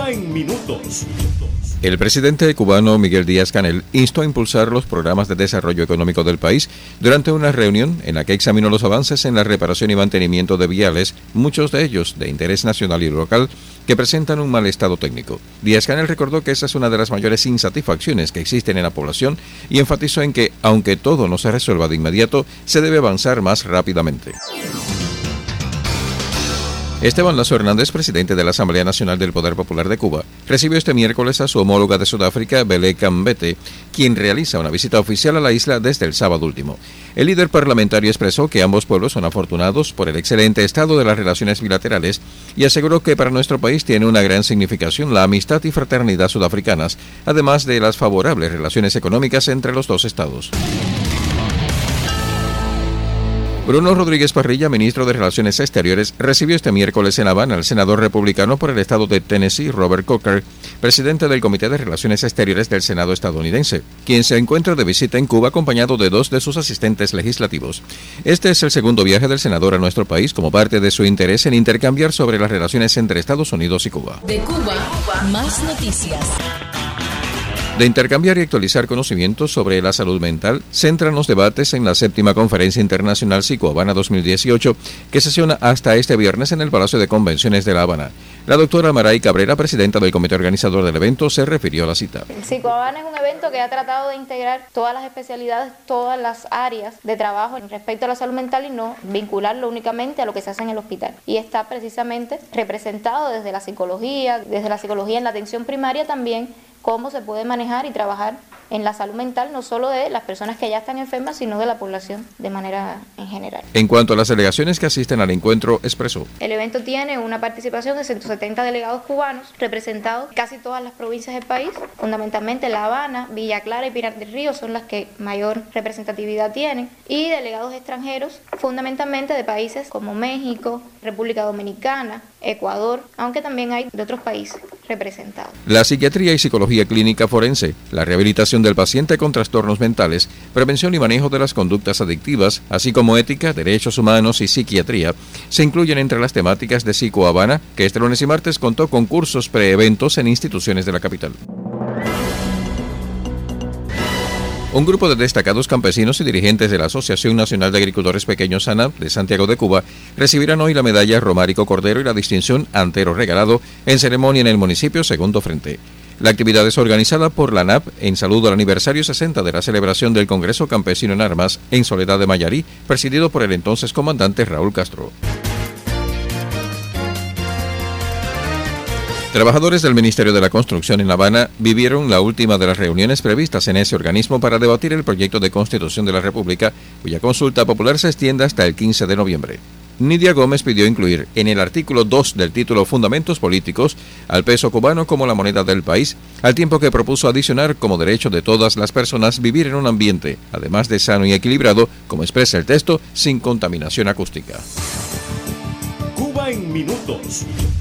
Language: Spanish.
Cuba en minutos. El presidente cubano Miguel Díaz-Canel instó a impulsar los programas de desarrollo económico del país durante una reunión en la que examinó los avances en la reparación y mantenimiento de viales, muchos de ellos de interés nacional y local, que presentan un mal estado técnico. Díaz-Canel recordó que esa es una de las mayores insatisfacciones que existen en la población y enfatizó en que, aunque todo no se resuelva de inmediato, se debe avanzar más rápidamente. Esteban Lazo Hernández, presidente de la Asamblea Nacional del Poder Popular de Cuba, recibió este miércoles a su homóloga de Sudáfrica, Belé Gambete, quien realiza una visita oficial a la isla desde el sábado último. El líder parlamentario expresó que ambos pueblos son afortunados por el excelente estado de las relaciones bilaterales y aseguró que para nuestro país tiene una gran significación la amistad y fraternidad sudafricanas, además de las favorables relaciones económicas entre los dos estados. Bruno Rodríguez Parrilla, ministro de Relaciones Exteriores, recibió este miércoles en La Habana al senador republicano por el estado de Tennessee, Robert Coker, presidente del Comité de Relaciones Exteriores del Senado estadounidense, quien se encuentra de visita en Cuba acompañado de dos de sus asistentes legislativos. Este es el segundo viaje del senador a nuestro país como parte de su interés en intercambiar sobre las relaciones entre Estados Unidos y Cuba. De Cuba, más noticias. De intercambiar y actualizar conocimientos sobre la salud mental, centran los debates en la 7ª Conferencia Internacional Psico-Habana 2018, que sesiona hasta este viernes en el Palacio de Convenciones de La Habana. La doctora Maray Cabrera, presidenta del comité organizador del evento, se refirió a la cita. El Psico-Habana es un evento que ha tratado de integrar todas las especialidades, todas las áreas de trabajo respecto a la salud mental y no vincularlo únicamente a lo que se hace en el hospital. Y está precisamente representado desde la psicología en la atención primaria también, cómo se puede manejar y trabajar en la salud mental, no solo de las personas que ya están enfermas, sino de la población de manera en general. En cuanto a las delegaciones que asisten al encuentro, expresó: el evento tiene una participación de 170 delegados cubanos, representados casi todas las provincias del país, fundamentalmente La Habana, Villa Clara y Pinar del Río son las que mayor representatividad tienen, y delegados extranjeros, fundamentalmente de países como México, República Dominicana, Ecuador, aunque también hay de otros países representados. La psiquiatría y psicología clínica forense, la rehabilitación del paciente con trastornos mentales, prevención y manejo de las conductas adictivas, así como ética, derechos humanos y psiquiatría, se incluyen entre las temáticas de Psico-Habana, que este lunes y martes contó con cursos pre-eventos en instituciones de la capital. Un grupo de destacados campesinos y dirigentes de la Asociación Nacional de Agricultores Pequeños ANAP de Santiago de Cuba recibirán hoy la medalla Romárico Cordero y la distinción Antero Regalado en ceremonia en el municipio Segundo Frente. La actividad es organizada por la ANAP en saludo al aniversario 60 de la celebración del Congreso Campesino en Armas en Soledad de Mayarí, presidido por el entonces comandante Raúl Castro. Trabajadores del Ministerio de la Construcción en La Habana vivieron la última de las reuniones previstas en ese organismo para debatir el proyecto de Constitución de la República, cuya consulta popular se extiende hasta el 15 de noviembre. Nidia Gómez pidió incluir en el artículo 2 del título Fundamentos Políticos al peso cubano como la moneda del país, al tiempo que propuso adicionar como derecho de todas las personas vivir en un ambiente, además de sano y equilibrado, como expresa el texto, sin contaminación acústica. Cuba en minutos.